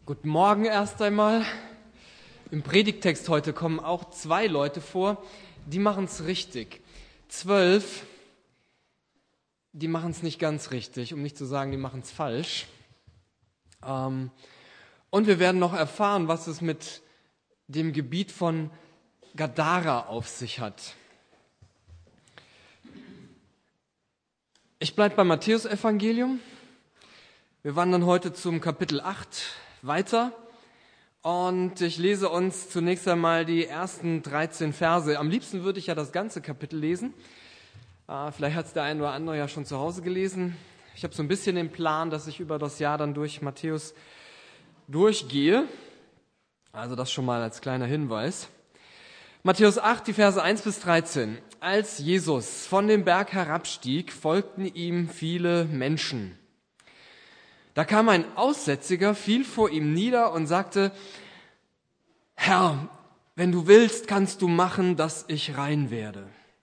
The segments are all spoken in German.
Guten Morgen erst einmal. Im Predigttext heute kommen auch 2 Leute vor, die machen es richtig. 12, die machen es nicht ganz richtig, um nicht zu sagen, die machen es falsch. Und wir werden noch erfahren, was es mit dem Gebiet von Gadara auf sich hat. Ich bleibe beim Matthäus-Evangelium. Wir wandern heute zum Kapitel 8 weiter und ich lese uns zunächst einmal die ersten 13 Verse. Am liebsten würde ich ja das ganze Kapitel lesen. Vielleicht hat es der ein oder andere ja schon zu Hause gelesen. Ich habe so ein bisschen den Plan, dass ich über das Jahr dann durch Matthäus durchgehe. Also das schon mal als kleiner Hinweis. Matthäus 8, die Verse 1 bis 13. Als Jesus von dem Berg herabstieg, folgten ihm viele Menschen. Da kam ein Aussätziger, fiel vor ihm nieder und sagte: Herr, wenn du willst, kannst du machen, dass ich rein werde.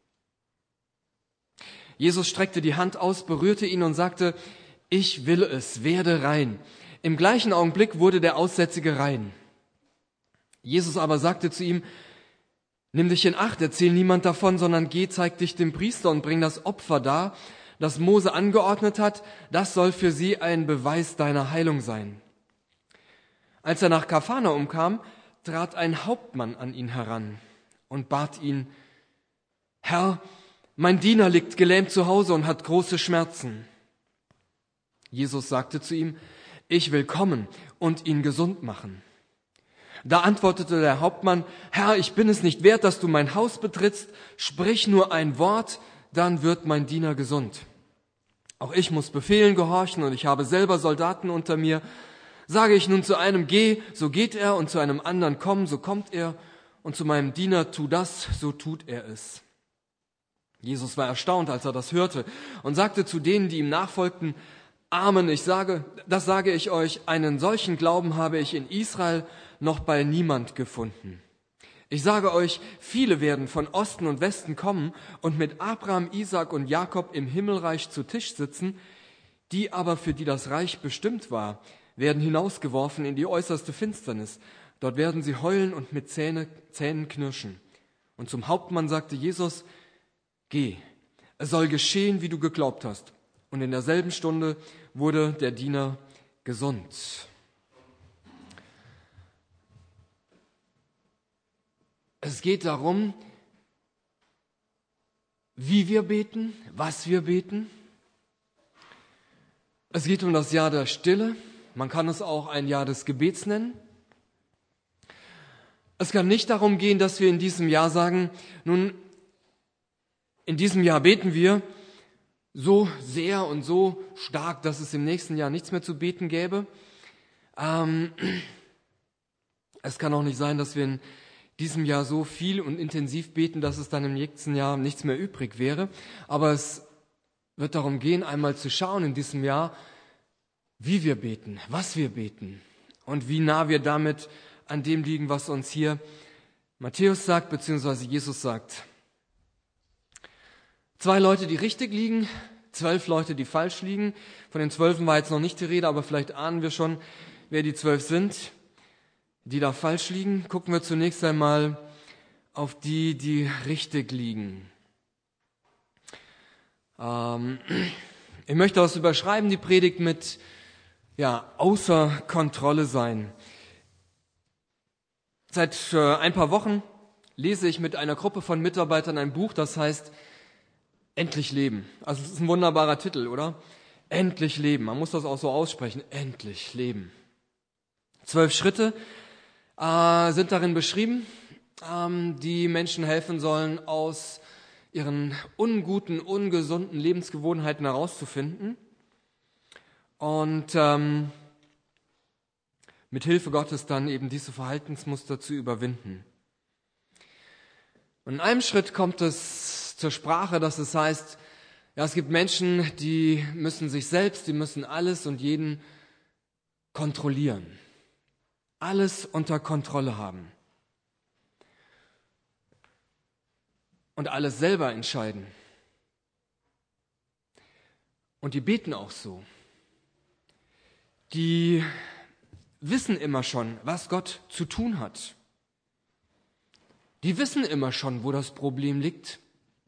Jesus streckte die Hand aus, berührte ihn und sagte: Ich will es, werde rein. Im gleichen Augenblick wurde der Aussätzige rein. Jesus aber sagte zu ihm: Nimm dich in Acht, erzähl niemand davon, sondern geh, zeig dich dem Priester und bring das Opfer dar, das Mose angeordnet hat, das soll für sie ein Beweis deiner Heilung sein. Als er nach Kapharnaum kam, trat ein Hauptmann an ihn heran und bat ihn: Herr, mein Diener liegt gelähmt zu Hause und hat große Schmerzen. Jesus sagte zu ihm: Ich will kommen und ihn gesund machen. Da antwortete der Hauptmann: Herr, ich bin es nicht wert, dass du mein Haus betrittst. Sprich nur ein Wort, dann wird mein Diener gesund. Auch ich muss Befehlen gehorchen und ich habe selber Soldaten unter mir. Sage ich nun zu einem: Geh, so geht er, und zu einem anderen: Komm, so kommt er, und zu meinem Diener: Tu das, so tut er es. Jesus war erstaunt, als er das hörte, und sagte zu denen, die ihm nachfolgten: Amen, das sage ich euch, einen solchen Glauben habe ich in Israel noch bei niemand gefunden. Ich sage euch, viele werden von Osten und Westen kommen und mit Abraham, Isaak und Jakob im Himmelreich zu Tisch sitzen. Die aber, für die das Reich bestimmt war, werden hinausgeworfen in die äußerste Finsternis. Dort werden sie heulen und mit Zähnen knirschen. Und zum Hauptmann sagte Jesus: Geh, es soll geschehen, wie du geglaubt hast. Und in derselben Stunde wurde der Diener gesund. Es geht darum, wie wir beten, was wir beten. Es geht um das Jahr der Stille. Man kann es auch ein Jahr des Gebets nennen. Es kann nicht darum gehen, dass wir in diesem Jahr sagen: Nun, in diesem Jahr beten wir so sehr und so stark, dass es im nächsten Jahr nichts mehr zu beten gäbe. Es kann auch nicht sein, dass wir in diesem Jahr so viel und intensiv beten, dass es dann im nächsten Jahr nichts mehr übrig wäre. Aber es wird darum gehen, einmal zu schauen in diesem Jahr, wie wir beten, was wir beten und wie nah wir damit an dem liegen, was uns hier Matthäus sagt, beziehungsweise Jesus sagt. 2 Leute, die richtig liegen, 12 Leute, die falsch liegen. Von den 12 war jetzt noch nicht die Rede, aber vielleicht ahnen wir schon, wer die 12 sind, die da falsch liegen. Gucken wir zunächst einmal auf die, die richtig liegen. Ich möchte das überschreiben, die Predigt, mit außer Kontrolle sein. Seit ein paar Wochen lese ich mit einer Gruppe von Mitarbeitern ein Buch, das heißt Endlich Leben. Also es ist ein wunderbarer Titel, oder? Endlich Leben. Man muss das auch so aussprechen. Endlich Leben. 12 Schritte sind darin beschrieben, die Menschen helfen sollen, aus ihren unguten, ungesunden Lebensgewohnheiten herauszufinden und mit Hilfe Gottes dann eben diese Verhaltensmuster zu überwinden. Und in einem Schritt kommt es zur Sprache, dass es heißt, es gibt Menschen, die müssen sich selbst, die müssen alles und jeden kontrollieren. Alles unter Kontrolle haben. Und alles selber entscheiden. Und die beten auch so. Die wissen immer schon, was Gott zu tun hat. Die wissen immer schon, wo das Problem liegt.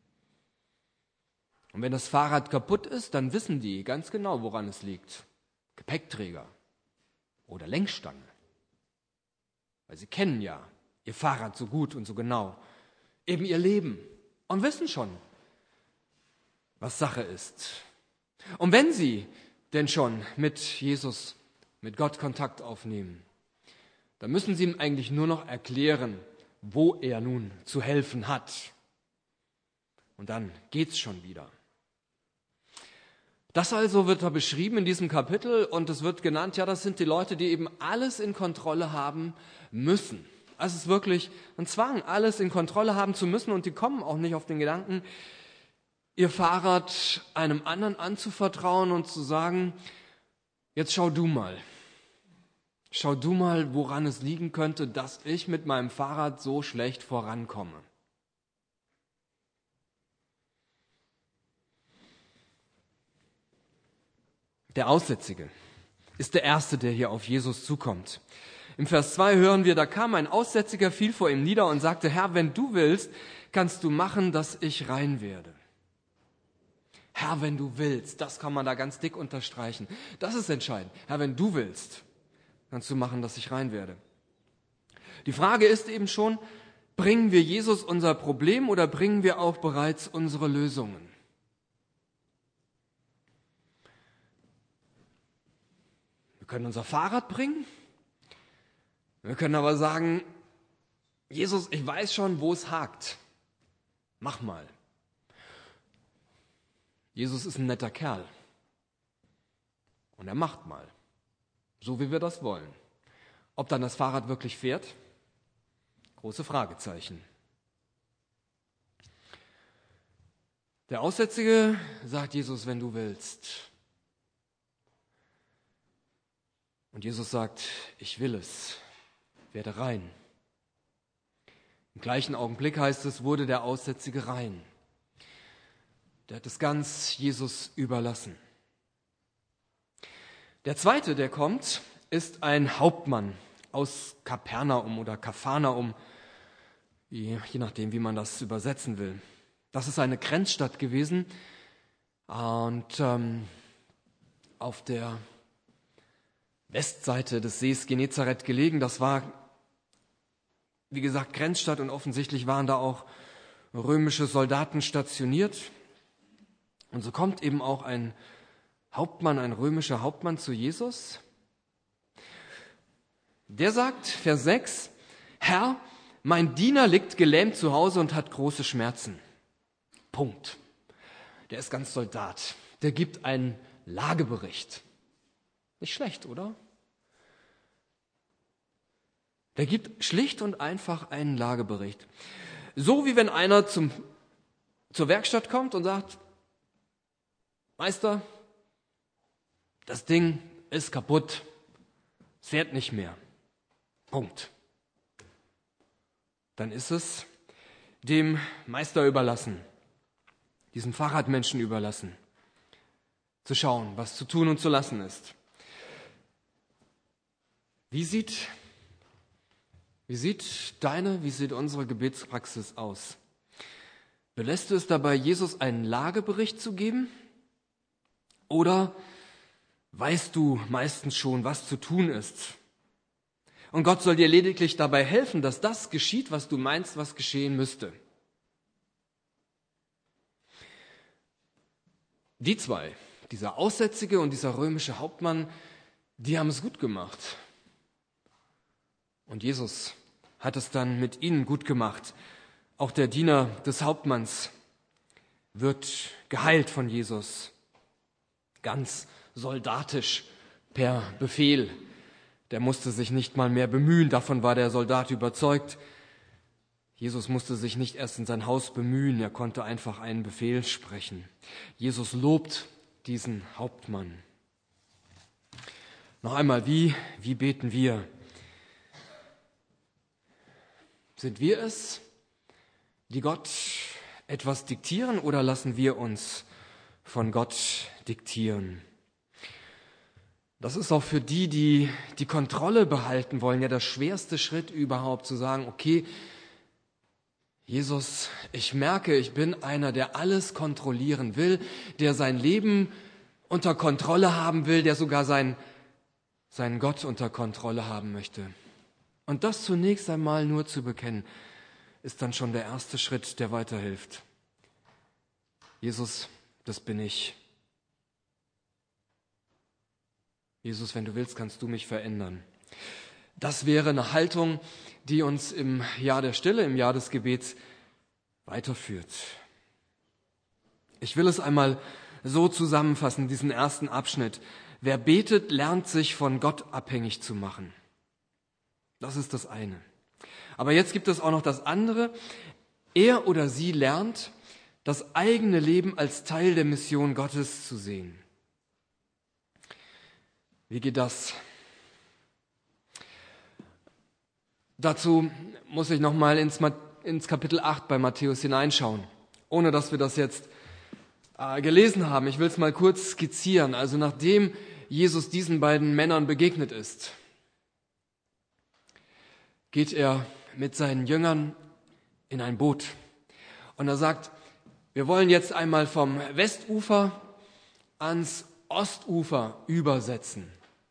Und wenn das Fahrrad kaputt ist, dann wissen die ganz genau, woran es liegt. Gepäckträger oder Lenkstange. Weil sie kennen ja ihr Fahrrad so gut und so genau. Eben ihr Leben. Und wissen schon, was Sache ist. Und wenn sie denn schon mit Jesus, mit Gott Kontakt aufnehmen, dann müssen sie ihm eigentlich nur noch erklären, wo er nun zu helfen hat. Und dann geht's schon wieder. Das also wird da beschrieben in diesem Kapitel und es wird genannt, ja, das sind die Leute, die eben alles in Kontrolle haben müssen. Also es ist wirklich ein Zwang, alles in Kontrolle haben zu müssen und die kommen auch nicht auf den Gedanken, ihr Fahrrad einem anderen anzuvertrauen und zu sagen, jetzt schau du mal, woran es liegen könnte, dass ich mit meinem Fahrrad so schlecht vorankomme. Der Aussätzige ist der Erste, der hier auf Jesus zukommt. Im Vers 2 hören wir, da kam ein Aussätziger, fiel vor ihm nieder und sagte, Herr, wenn du willst, kannst du machen, dass ich rein werde. Herr, wenn du willst, das kann man da ganz dick unterstreichen. Das ist entscheidend. Herr, wenn du willst, kannst du machen, dass ich rein werde. Die Frage ist eben schon, bringen wir Jesus unser Problem oder bringen wir auch bereits unsere Lösungen? Wir können unser Fahrrad bringen. Wir können aber sagen, Jesus, ich weiß schon, wo es hakt. Mach mal. Jesus ist ein netter Kerl. Und er macht mal. So wie wir das wollen. Ob dann das Fahrrad wirklich fährt? Große Fragezeichen. Der Aussätzige sagt Jesus, wenn du willst. Und Jesus sagt, ich will es, werde rein. Im gleichen Augenblick heißt es, wurde der Aussätzige rein. Der hat es ganz Jesus überlassen. Der zweite, der kommt, ist ein Hauptmann aus Kapernaum oder Kapharnaum, je nachdem, wie man das übersetzen will. Das ist eine Grenzstadt gewesen und auf der Westseite des Sees Genezareth gelegen. Das war, wie gesagt, Grenzstadt und offensichtlich waren da auch römische Soldaten stationiert. Und so kommt eben auch ein Hauptmann, ein römischer Hauptmann zu Jesus. Der sagt, Vers 6, Herr, mein Diener liegt gelähmt zu Hause und hat große Schmerzen. Punkt. Der ist ganz Soldat. Der gibt einen Lagebericht. Nicht schlecht, oder? Der gibt schlicht und einfach einen Lagebericht. So wie wenn einer zur Werkstatt kommt und sagt, Meister, das Ding ist kaputt, es fährt nicht mehr. Punkt. Dann ist es dem Meister überlassen, diesem Fahrradmenschen überlassen, zu schauen, was zu tun und zu lassen ist. Wie sieht unsere Gebetspraxis aus? Belässt du es dabei, Jesus einen Lagebericht zu geben? Oder weißt du meistens schon, was zu tun ist? Und Gott soll dir lediglich dabei helfen, dass das geschieht, was du meinst, was geschehen müsste. Die zwei, dieser Aussätzige und dieser römische Hauptmann, die haben es gut gemacht. Und Jesus hat es dann mit ihnen gut gemacht. Auch der Diener des Hauptmanns wird geheilt von Jesus. Ganz soldatisch per Befehl. Der musste sich nicht mal mehr bemühen, davon war der Soldat überzeugt. Jesus musste sich nicht erst in sein Haus bemühen, er konnte einfach einen Befehl sprechen. Jesus lobt diesen Hauptmann. Noch einmal, wie beten wir? Sind wir es, die Gott etwas diktieren, oder lassen wir uns von Gott diktieren? Das ist auch für die die Kontrolle behalten wollen, ja der schwerste Schritt überhaupt, zu sagen, okay, Jesus, ich merke, ich bin einer, der alles kontrollieren will, der sein Leben unter Kontrolle haben will, der sogar seinen Gott unter Kontrolle haben möchte. Und das zunächst einmal nur zu bekennen, ist dann schon der erste Schritt, der weiterhilft. Jesus, das bin ich. Jesus, wenn du willst, kannst du mich verändern. Das wäre eine Haltung, die uns im Jahr der Stille, im Jahr des Gebets weiterführt. Ich will es einmal so zusammenfassen, diesen ersten Abschnitt. Wer betet, lernt sich von Gott abhängig zu machen. Das ist das eine. Aber jetzt gibt es auch noch das andere. Er oder sie lernt, das eigene Leben als Teil der Mission Gottes zu sehen. Wie geht das? Dazu muss ich nochmal ins Kapitel 8 bei Matthäus hineinschauen, ohne dass wir das jetzt gelesen haben. Ich will es mal kurz skizzieren. Also nachdem Jesus diesen beiden Männern begegnet ist, geht er mit seinen Jüngern in ein Boot. Und er sagt, wir wollen jetzt einmal vom Westufer ans Ostufer übersetzen.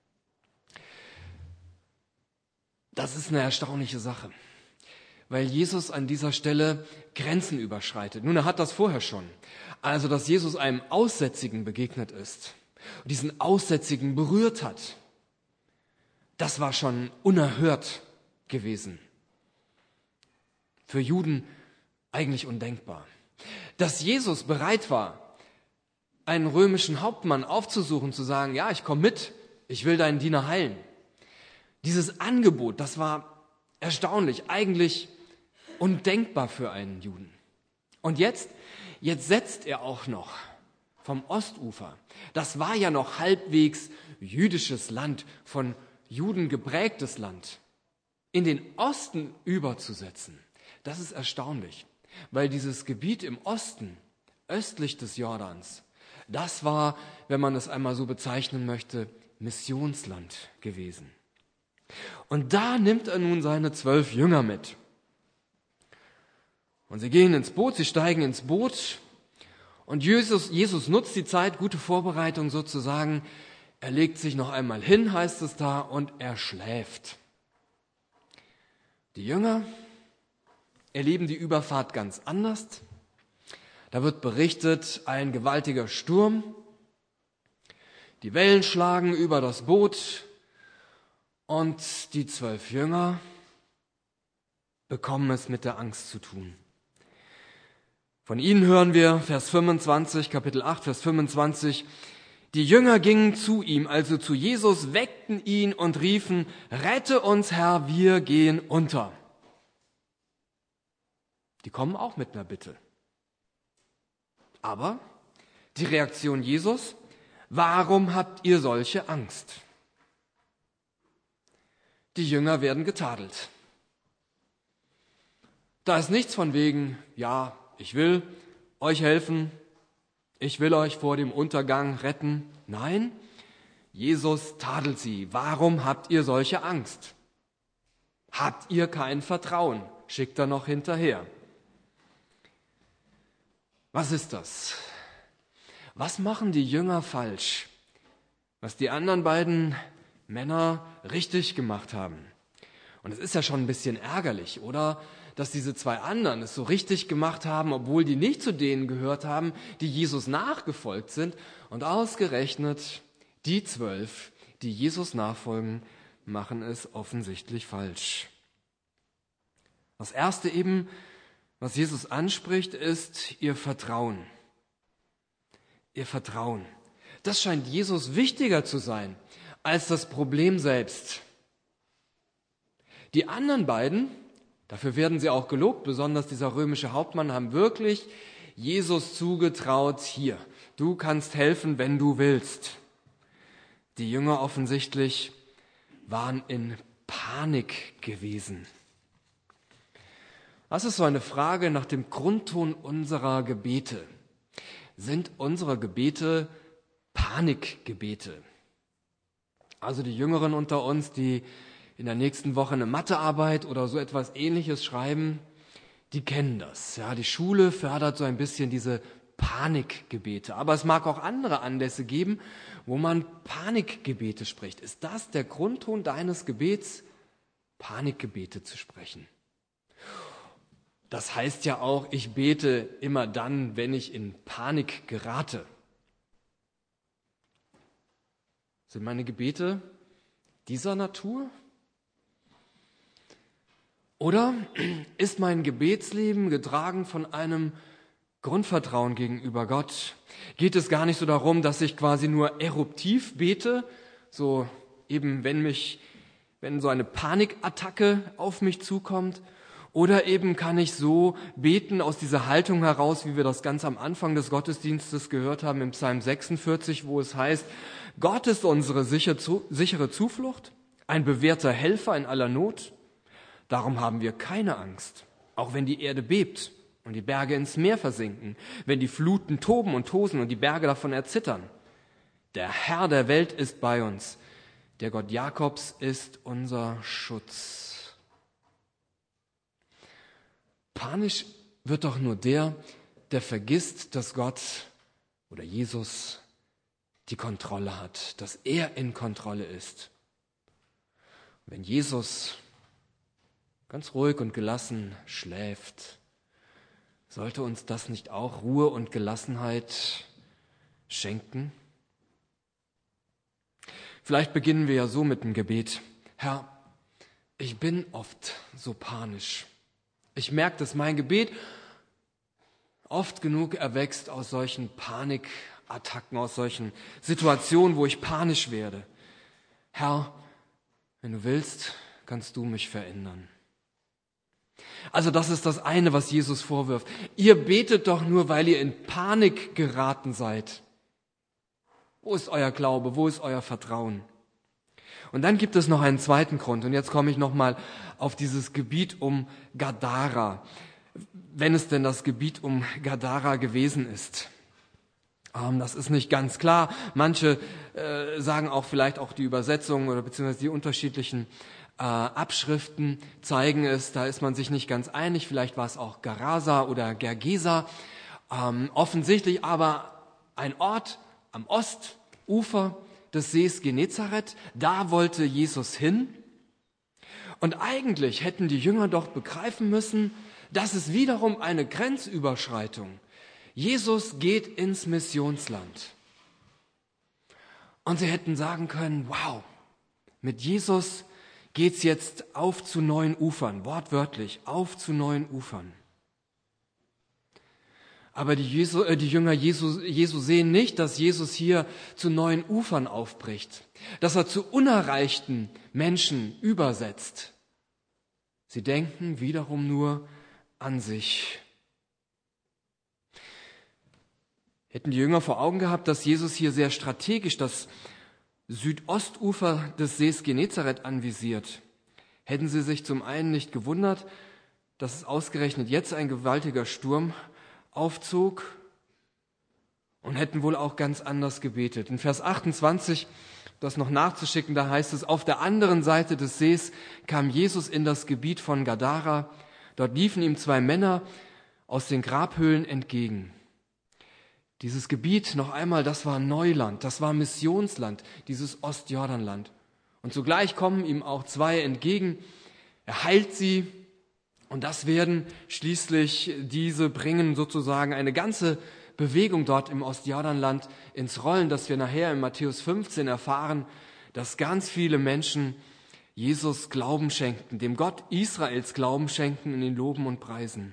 Das ist eine erstaunliche Sache, weil Jesus an dieser Stelle Grenzen überschreitet. Nun, er hat das vorher schon. Also, dass Jesus einem Aussätzigen begegnet ist und diesen Aussätzigen berührt hat, das war schon unerhört gewesen. Für Juden eigentlich undenkbar. Dass Jesus bereit war, einen römischen Hauptmann aufzusuchen, zu sagen, ja, ich komme mit, ich will deinen Diener heilen. Dieses Angebot, das war erstaunlich, eigentlich undenkbar für einen Juden. Und jetzt setzt er auch noch vom Ostufer. Das war ja noch halbwegs jüdisches Land, von Juden geprägtes Land. In den Osten überzusetzen, das ist erstaunlich, weil dieses Gebiet im Osten, östlich des Jordans, das war, wenn man es einmal so bezeichnen möchte, Missionsland gewesen. Und da nimmt er nun seine 12 Jünger mit. Und sie gehen ins Boot, sie steigen ins Boot. Und Jesus nutzt die Zeit, gute Vorbereitung sozusagen. Er legt sich noch einmal hin, heißt es da, und er schläft. Die Jünger erleben die Überfahrt ganz anders. Da wird berichtet, ein gewaltiger Sturm. Die Wellen schlagen über das Boot. Und die 12 Jünger bekommen es mit der Angst zu tun. Von ihnen hören wir, Vers 25, Kapitel 8, Vers 25, die Jünger gingen zu ihm, also zu Jesus, weckten ihn und riefen, rette uns, Herr, wir gehen unter. Die kommen auch mit einer Bitte. Aber die Reaktion Jesus, warum habt ihr solche Angst? Die Jünger werden getadelt. Da ist nichts von wegen, ja, ich will euch helfen, ich will euch vor dem Untergang retten. Nein, Jesus tadelt sie. Warum habt ihr solche Angst? Habt ihr kein Vertrauen? Schickt er noch hinterher. Was ist das? Was machen die Jünger falsch, was die anderen beiden Männer richtig gemacht haben? Und es ist ja schon ein bisschen ärgerlich, oder? Dass diese 2 anderen es so richtig gemacht haben, obwohl die nicht zu denen gehört haben, die Jesus nachgefolgt sind. Und ausgerechnet die 12, die Jesus nachfolgen, machen es offensichtlich falsch. Das Erste eben, was Jesus anspricht, ist ihr Vertrauen. Ihr Vertrauen. Das scheint Jesus wichtiger zu sein als das Problem selbst. Die anderen beiden, dafür werden sie auch gelobt, besonders dieser römische Hauptmann, haben wirklich Jesus zugetraut, hier, du kannst helfen, wenn du willst. Die Jünger offensichtlich waren in Panik gewesen. Das ist so eine Frage nach dem Grundton unserer Gebete. Sind unsere Gebete Panikgebete? Also die Jüngeren unter uns, die in der nächsten Woche eine Mathearbeit oder so etwas Ähnliches schreiben, die kennen das. Ja, die Schule fördert so ein bisschen diese Panikgebete. Aber es mag auch andere Anlässe geben, wo man Panikgebete spricht. Ist das der Grundton deines Gebets, Panikgebete zu sprechen? Das heißt ja auch, ich bete immer dann, wenn ich in Panik gerate. Sind meine Gebete dieser Natur? Oder ist mein Gebetsleben getragen von einem Grundvertrauen gegenüber Gott? Geht es gar nicht so darum, dass ich quasi nur eruptiv bete, so eben wenn so eine Panikattacke auf mich zukommt? Oder eben kann ich so beten aus dieser Haltung heraus, wie wir das ganz am Anfang des Gottesdienstes gehört haben im Psalm 46, wo es heißt, Gott ist unsere sichere Zuflucht, ein bewährter Helfer in aller Not. Darum haben wir keine Angst, auch wenn die Erde bebt und die Berge ins Meer versinken, wenn die Fluten toben und tosen und die Berge davon erzittern. Der Herr der Welt ist bei uns, der Gott Jakobs ist unser Schutz. Panisch wird doch nur der vergisst, dass Gott oder Jesus die Kontrolle hat, dass er in Kontrolle ist. Wenn Jesus ganz ruhig und gelassen schläft, sollte uns das nicht auch Ruhe und Gelassenheit schenken? Vielleicht beginnen wir ja so mit dem Gebet. Herr, ich bin oft so panisch. Ich merke, dass mein Gebet oft genug erwächst aus solchen Panikattacken, aus solchen Situationen, wo ich panisch werde. Herr, wenn du willst, kannst du mich verändern. Also das ist das eine, was Jesus vorwirft. Ihr betet doch nur, weil ihr in Panik geraten seid. Wo ist euer Glaube? Wo ist euer Vertrauen? Und dann gibt es noch einen zweiten Grund. Und jetzt komme ich nochmal auf dieses Gebiet um Gadara. Wenn es denn das Gebiet um Gadara gewesen ist. Das ist nicht ganz klar. Manche sagen auch vielleicht auch die Übersetzungen oder beziehungsweise die unterschiedlichen Abschriften zeigen es. Da ist man sich nicht ganz einig. Vielleicht war es auch Gerasa oder Gergesa. Offensichtlich aber ein Ort am Ostufer des Sees Genezareth. Da wollte Jesus hin. Und eigentlich hätten die Jünger doch begreifen müssen, dass es wiederum eine Grenzüberschreitung. Jesus geht ins Missionsland. Und sie hätten sagen können, wow, mit Jesus geht's jetzt auf zu neuen Ufern, wortwörtlich, auf zu neuen Ufern. Aber die Jünger Jesu sehen nicht, dass Jesus hier zu neuen Ufern aufbricht, dass er zu unerreichten Menschen übersetzt. Sie denken wiederum nur an sich. Hätten die Jünger vor Augen gehabt, dass Jesus hier sehr strategisch das Südostufer des Sees Genezareth anvisiert, hätten sie sich zum einen nicht gewundert, dass es ausgerechnet jetzt ein gewaltiger Sturm aufzog und hätten wohl auch ganz anders gebetet. In Vers 28, das noch nachzuschicken, da heißt es, auf der anderen Seite des Sees kam Jesus in das Gebiet von Gadara. Dort liefen ihm 2 Männer aus den Grabhöhlen entgegen. Dieses Gebiet, noch einmal, das war Neuland, das war Missionsland, dieses Ostjordanland. Und zugleich kommen ihm auch 2 entgegen. Er heilt sie und das werden schließlich diese bringen sozusagen eine ganze Bewegung dort im Ostjordanland ins Rollen, dass wir nachher in Matthäus 15 erfahren, dass ganz viele Menschen Jesus Glauben schenken, dem Gott Israels Glauben schenken und ihn loben und preisen.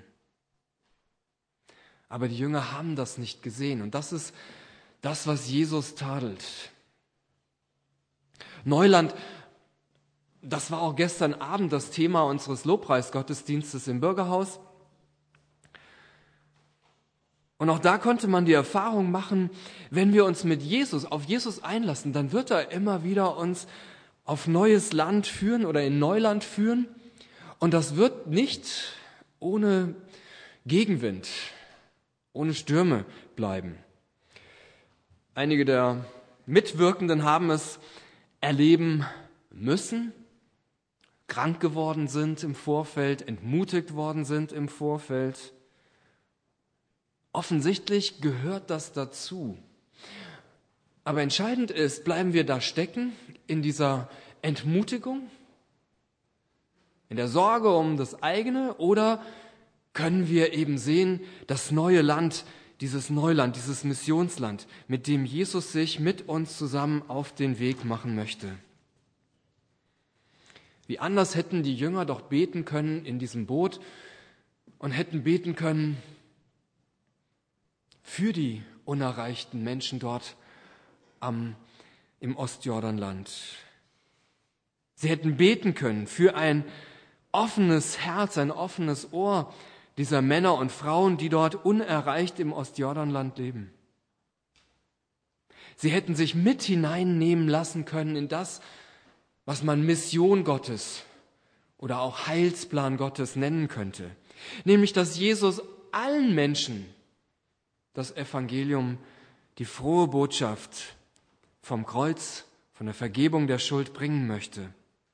Aber die Jünger haben das nicht gesehen und das ist das, was Jesus tadelt. Neuland, das war auch gestern Abend das Thema unseres Lobpreisgottesdienstes im Bürgerhaus. Und auch da konnte man die Erfahrung machen, wenn wir uns mit Jesus, auf Jesus einlassen, dann wird er immer wieder uns auf neues Land führen oder in Neuland führen. Und das wird nicht ohne Gegenwind, ohne Stürme bleiben. Einige der Mitwirkenden haben es erleben müssen, krank geworden sind im Vorfeld, entmutigt worden sind im Vorfeld. Offensichtlich gehört das dazu. Aber entscheidend ist, bleiben wir da stecken in dieser Entmutigung, in der Sorge um das eigene, oder können wir eben sehen, das neue Land, dieses Neuland, dieses Missionsland, mit dem Jesus sich mit uns zusammen auf den Weg machen möchte. Wie anders hätten die Jünger doch beten können in diesem Boot und hätten beten können für die unerreichten Menschen dort im Ostjordanland. Sie hätten beten können für ein offenes Herz, ein offenes Ohr dieser Männer und Frauen, die dort unerreicht im Ostjordanland leben. Sie hätten sich mit hineinnehmen lassen können in das, was man Mission Gottes oder auch Heilsplan Gottes nennen könnte. Nämlich, dass Jesus allen Menschen das Evangelium, die frohe Botschaft vom Kreuz, von der Vergebung der Schuld bringen möchte.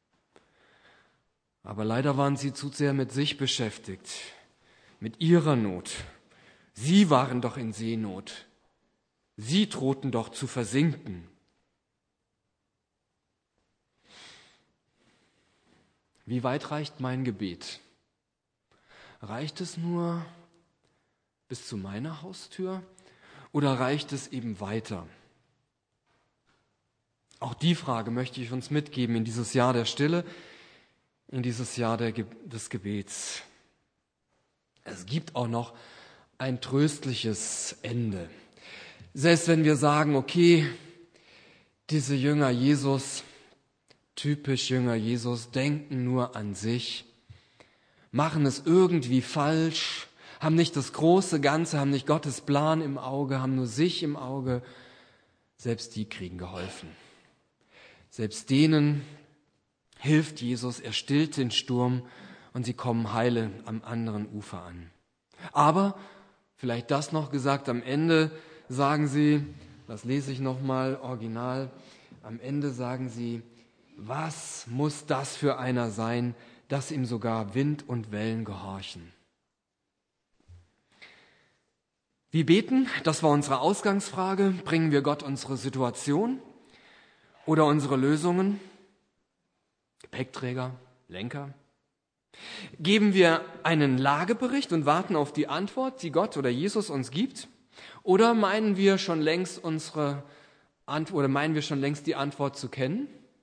Aber leider waren sie zu sehr mit sich beschäftigt, mit ihrer Not. Sie waren doch in Seenot. Sie drohten doch zu versinken. Wie weit reicht mein Gebet? Reicht es nur bis zu meiner Haustür oder reicht es eben weiter? Auch die Frage möchte ich uns mitgeben in dieses Jahr der Stille, in dieses Jahr des Gebets. Es gibt auch noch ein tröstliches Ende. Selbst wenn wir sagen, okay, diese Jünger Jesus, typisch Jünger Jesus, denken nur an sich, machen es irgendwie falsch, haben nicht das große Ganze, haben nicht Gottes Plan im Auge, haben nur sich im Auge. Selbst die kriegen geholfen. Selbst denen hilft Jesus, er stillt den Sturm und sie kommen heile am anderen Ufer an. Aber, vielleicht das noch gesagt, am Ende sagen sie, das lese ich nochmal original, am Ende sagen sie, was muss das für einer sein, dass ihm sogar Wind und Wellen gehorchen? Wie beten? Das war unsere Ausgangsfrage. Bringen wir Gott unsere Situation oder unsere Lösungen? Gepäckträger, Lenker? Geben wir einen Lagebericht und warten auf die Antwort, die Gott oder Jesus uns gibt? Oder meinen wir schon längst die Antwort zu kennen?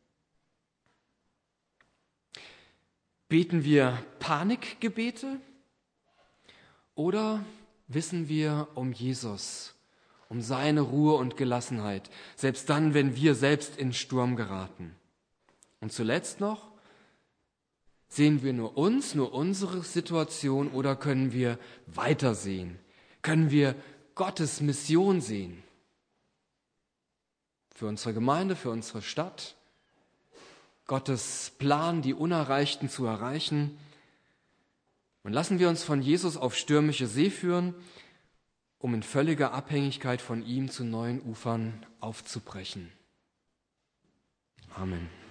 Beten wir Panikgebete oder wissen wir um Jesus, um seine Ruhe und Gelassenheit, selbst dann, wenn wir selbst in Sturm geraten? Und zuletzt noch, sehen wir nur uns, nur unsere Situation oder können wir weitersehen? Können wir Gottes Mission sehen? Für unsere Gemeinde, für unsere Stadt? Gottes Plan, die Unerreichten zu erreichen? Und lassen wir uns von Jesus auf stürmische See führen, um in völliger Abhängigkeit von ihm zu neuen Ufern aufzubrechen. Amen.